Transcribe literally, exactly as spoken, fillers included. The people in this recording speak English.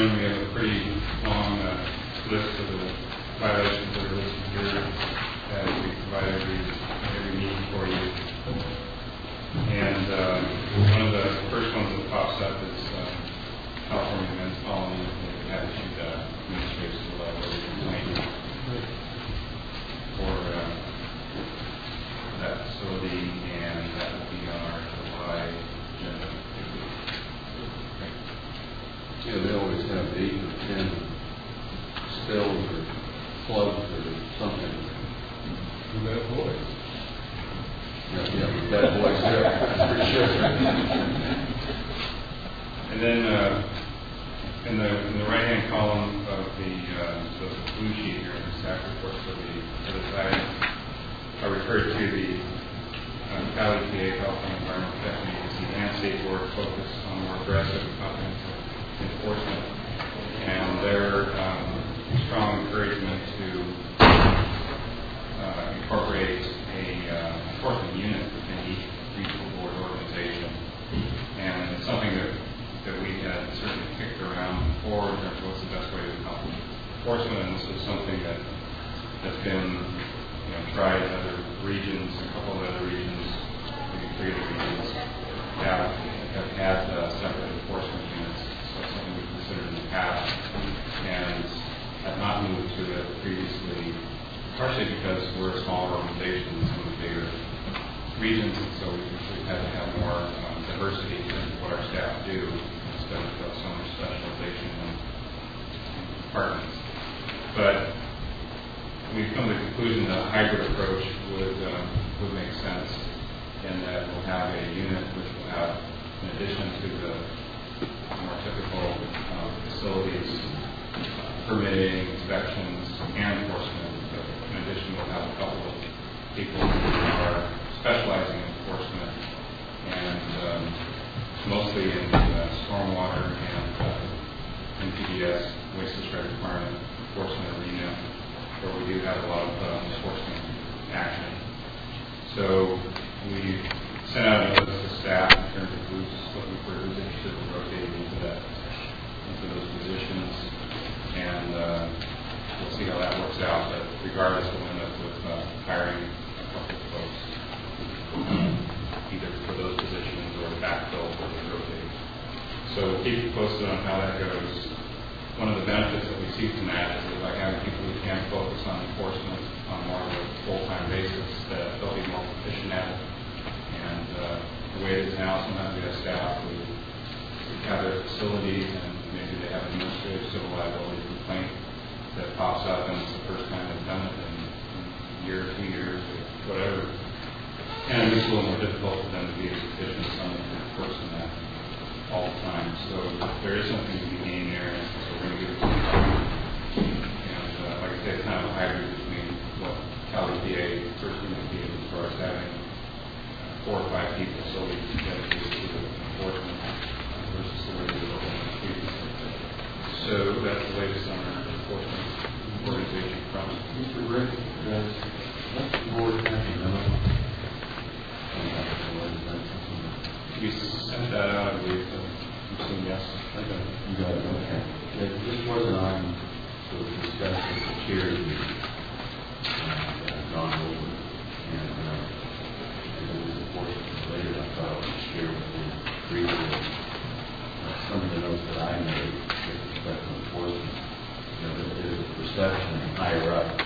again, we have a pretty long uh, list of the violations that are listed here as we provide every, every meeting for you. And uh, one of the first ones that pops up is uh, California Men's Colony. They have issued uh, administrative civil liability complaint for uh, that facility, and that will be on our July agenda. Yeah, they always have eight or ten spills or floods or something. Who bad boys? Yeah, yeah, bad boys there. That's for sure. And then uh, in the in the right-hand column of the uh, the blue sheet here in the staff report for the for the site, I referred to the um, Cali P A, California Environmental Protection Agency, and State Board focus on more aggressive comprehensive enforcement, and their um, strong encouragement to uh, incorporate a uh, enforcement unit within each regional board organization. And it's something that, that we had certainly kicked around before in terms of what's the best way to accomplish enforcement, and this is something that has been you know, tried in other regions. A couple of other regions, maybe three other regions, have, have had uh, separate enforcement units. So it's something we've considered in the past and have not moved to it previously, partially because we're a smaller organization than some of the bigger regions, and so we've had to have more um, diversity in terms of what our staff do instead of uh, so much specialization in departments. But we've come to the conclusion that a hybrid approach would um, would make sense, in that we'll have a unit which will have, in addition to the more typical um, facilities, uh, permitting, inspections, and enforcement. But in addition, we'll have a couple of people who are specializing in enforcement, and um, mostly in uh, stormwater and uh, N P D S, waste discharge requirement enforcement arena, where we do have a lot of uh, enforcement action. So we sent out a notice to staff in terms of who's looking for, who's interested in rotating into that, into those positions, and uh, we'll see how that works out. But regardless, we'll end up with uh, hiring a couple of folks, um, either for those positions or to backfill for the rotating. So we'll keep you posted on how that goes. One of the benefits that we see from that is that by having people who can focus on enforcement on more of a full-time basis, that they'll be more proficient at it. And uh, the way it is now, sometimes we have staff who have their facilities and maybe they have an administrative civil liability complaint that pops up, and it's the first time they've done it in, in a year, two years, or whatever. And it makes it a little more difficult for them to be as efficient as someone who works in that all the time. So there is something to be gained there, and so we're going to give it to you. And uh, like I said, it's kind of a hybrid between what Cali P A personally would be as far as having four or five people solely dedicated to the enforcement versus the way we look at the So that's the latest on our enforcement organization front. Mister Rick, does what's the board have you know? We sent that out, I believe. You've seen yes. Okay. You got it. Okay. Yeah, this wasn't on sort of discussed with the chair and uh, gone over, and uh, it was unfortunate later. I thought I would share with you briefly uh, some of the notes that I made with respect to enforcement. You know, there is a perception higher up